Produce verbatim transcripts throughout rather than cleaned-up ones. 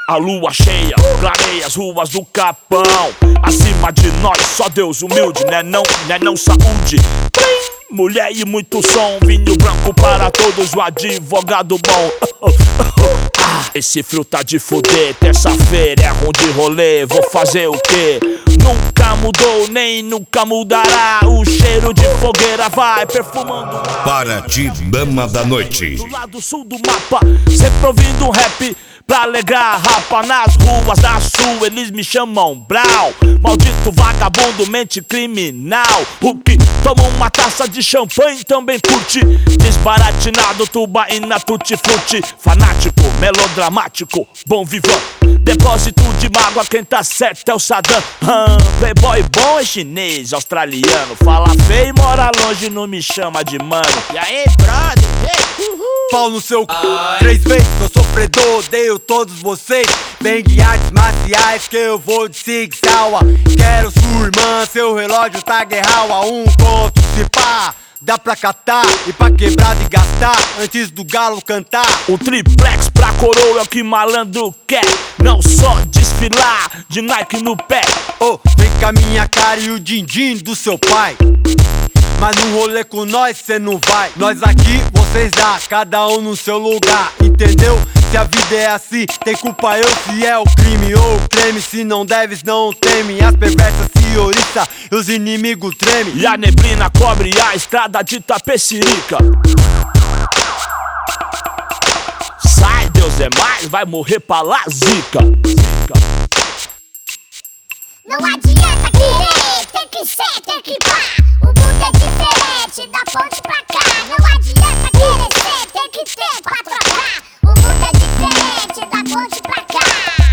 A lua cheia clareia as ruas do Capão. Acima de nós só Deus humilde, né não, né não saúde. Mulher e muito som, vinho branco para todos, o advogado bom. Ah, esse frio tá de fuder, terça-feira é ruim de rolê, vou fazer o quê? Nunca mudou, nem nunca mudará. O cheiro de fogueira vai perfumando Paraty, Dama da Noite. do lado sul do mapa, sempre ouvindo um rap pra alegrar a rapa. Nas ruas da sul eles me chamam Brau. Maldito vagabundo, mente criminal. O que toma uma taça de champanhe também curte. Desbaratinado, tubaína, tutti-frutti. Fanático, melodramático, bom vivan. Depósito de mágoa, quem tá certo é o Saddam. hum, Playboy bom é chinês, australiano. Fala feio e mora longe, não me chama de mano. E aí, brother? Hey, uhul. Pau no seu c... Três vezes, eu sofredor, odeio todos vocês. Vem de artes marciais que eu vou de Sig Sauer. Quero sua irmã, seu relógio tá guerral a um ponto, se pá. Dá pra catar e pra quebrar e gastar antes do galo cantar. O triplex pra coroa é o que malandro quer. Não só desfilar de Nike no pé. Oh, vem com a minha cara e o din-din do seu pai. Mas no rolê com nós cê não vai. Nós aqui, vocês lá, cada um no seu lugar, entendeu? Se a vida é assim, tem culpa eu se é o crime ou o creme. Se não deves, não teme. As perversas se oriçam e os inimigos tremem. E a neblina cobre a estrada de Tapecirica. Sai, Deus é mais, vai morrer pra lá, zica. Não adianta querer, tem que ser, tem que pá. O mundo é diferente, da ponte pra cá. Não adianta querer ser, tem que ter pra trocar. O mundo é diferente, da ponte pra cá.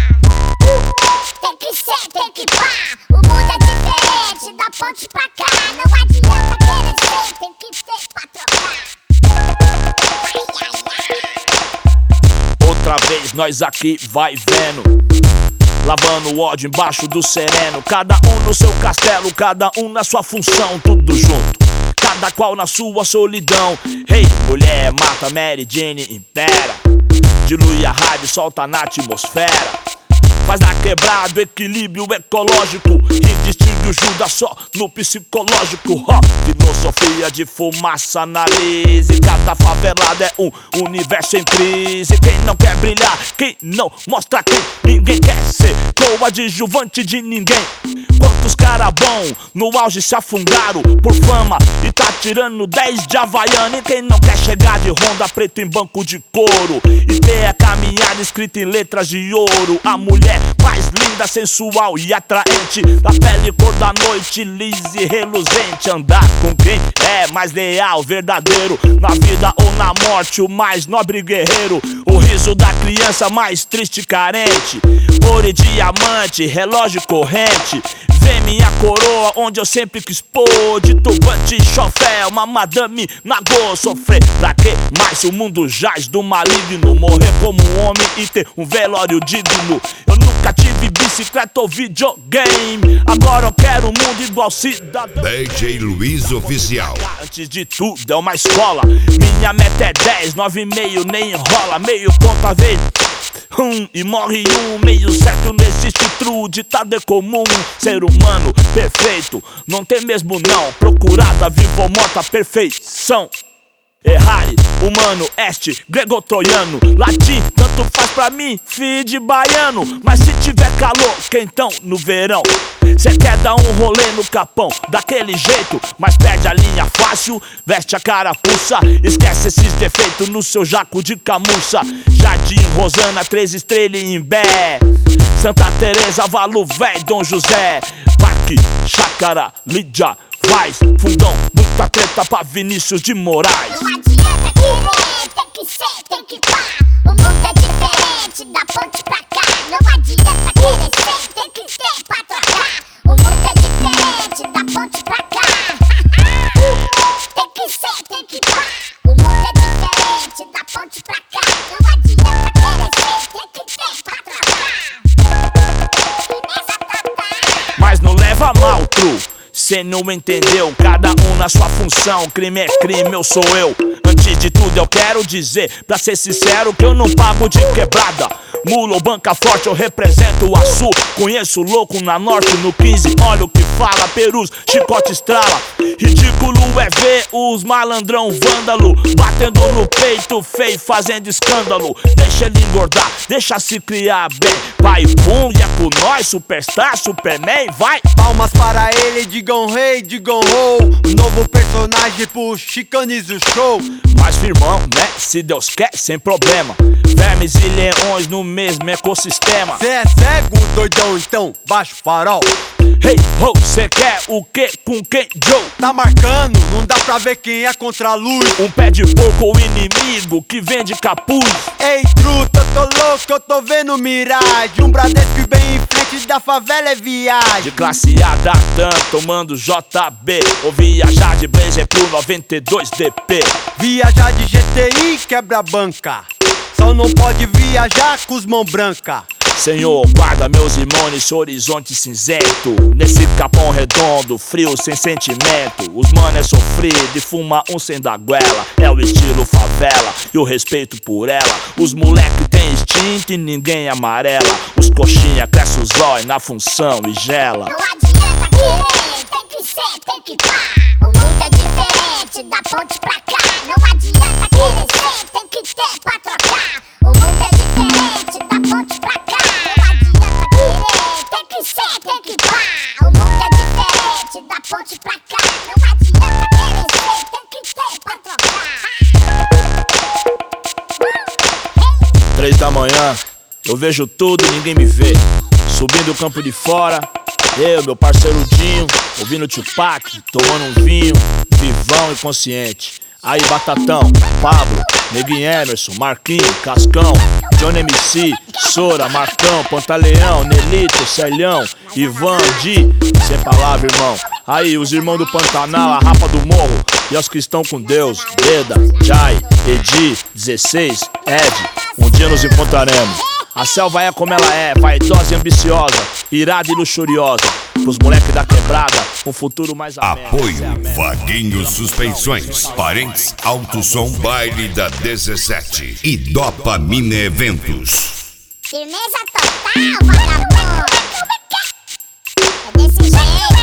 Tem que ser, tem que pá. O mundo é diferente, da ponte pra cá. Não adianta querer ser, tem que ter pra trocar. Ai, ai, ai. Outra vez nós aqui vai vendo, lavando o ódio embaixo do sereno. Cada um no seu castelo, cada um na sua função. Tudo junto, cada qual na sua solidão. Hey, mulher, mata Mary Jane, impera. Dilui a rádio, solta na atmosfera. Faz na quebrada, equilíbrio ecológico. E distingue o Judas só no psicológico. Ó, filosofia de fumaça analise. Cada favelada é um universo em crise. Quem não quer brilhar, quem não mostra quem ninguém quer ser coadjuvante de ninguém. Quantos cara bom no auge se afundaram por fama e tá tirando dez de Havaiana. E quem não quer chegar de Honda preto em banco de couro e ter a caminhada escrita em letras de ouro. A mulher mais linda, sensual e atraente, da pele cor da noite, lisa e reluzente. Andar com quem é mais leal, verdadeiro, na vida ou na morte, o mais nobre guerreiro. O riso da criança mais triste e carente. Ouro e diamante, relógio corrente. Vem minha coroa, onde eu sempre quis pôr. De turbante, chofé, uma madame nagô. Sofrer pra que mais? O mundo jaz do maligno. Morrer como um homem e ter um velório digno. Eu nunca tive bicicleta ou videogame. Agora eu quero um mundo igual cidadão. D J Luiz Oficial. Antes de tudo é uma escola. Minha meta é dez, nove e meio, nem enrola. Meio ponto a vez Um, e morre um, meio certo, não existe true. Ditado é comum, ser humano perfeito não tem mesmo não. Procurada, viva ou morta, perfeição. Errare, humano, este, grego-troiano. Latim, tanto faz pra mim, filho de baiano. Mas se tiver calor, quentão no verão, cê quer dar um rolê no Capão, daquele jeito, mas perde a linha fácil, veste a carapuça, esquece esses defeitos no seu jaco de camurça. Jardim, Rosana, Três Estrelas em Imbé, Santa Teresa, Valo Véi, Dom José, Parque, Chácara, Lídia, Vaz, Fundão, muita treta pra Vinícius de Moraes. Não adianta querer, tem que ser, tem que pá. O mundo é diferente, da ponte pra cá. Não adianta querer ser, tem que ter pra trocar. O mundo é diferente, da ponte pra cá. Tem que ser, tem que pá. O mundo é diferente, da ponte pra cá. Não adianta querer ser, tem que ter pra trocar. Firmeza total. Mas não leva mal, true, cê não entendeu, cada um na sua função. Crime é crime, eu sou eu. Antes de tudo eu quero dizer, pra ser sincero, que eu não pago de quebrada. Mula ou banca forte, eu represento o Açu. Conheço louco na norte, no quinze, olha o que fala. Perus, chicote estrala. Ridículo é ver os malandrão vândalo batendo no peito feio, fazendo escândalo. Deixa ele engordar, deixa se criar bem. Vai pum, e é com nós, superstar, superman, vai. Palmas para ele, digam rei, digam ho. Novo personagem pro Chicanize o show. Mas firmão, né? Se Deus quer, sem problema. Vermes e leões no mesmo ecossistema. Cê é cego, doidão, então baixa o farol. Hey, ho, cê quer o que com quem, Joe? Tá marcando, não dá pra ver quem é contra a luz. Um pé de porco ou inimigo que vende capuz. Ei, truta, tô louco, eu tô vendo miragem. Um Bradesco bem em frente da favela é viagem. De classe A da Dan, tomando J B. Ou viajar de Blazer pro noventa e dois D P. Viajar de G T I quebra banca. Só não pode viajar com os mão branca. Senhor, guarda meus irmãos nesse horizonte cinzento. Nesse capão redondo, frio, sem sentimento. Os mano é sofrido e fuma um sem da goela. É o estilo favela e o respeito por ela. Os moleque tem instinto e ninguém amarela. Os coxinha cresce os olhos na função e gela. Não adianta querer, tem que ser, tem que pá. O mundo é diferente, da ponte pra cá. Não adianta querer ser, tem que ter pra trocar. O mundo é diferente, da ponte pra cá. Tem que pá, o mundo é diferente, da ponte pra cá. Não adianta querer ser, tem que ter pra trocar. Três da manhã, eu vejo tudo e ninguém me vê. Subindo o campo de fora, eu, meu parceiro Dinho, ouvindo Tupac, tomando um vinho, vivão e consciente. Aí Batatão, Pablo, Neguinho Emerson, Marquinhos, Cascão, Johnny M C, Sora, Marcão, Pantaleão, Nelito, Celhão, Ivan, Di, sem palavra, irmão. Aí os irmãos do Pantanal, a Rapa do Morro e os que estão com Deus, Deda, Jai, Edi, dezesseis, Ed, um dia nos encontraremos. A selva é como ela é, vaidosa e ambiciosa, irada e luxuriosa. Pros moleques da quebrada, um futuro mais ameno. Apoio Vaguinho Suspensões, Parentes Alto Som Baile da dezessete e Dopamina Eventos. Firmeza total, vagabundo. É desse jeito.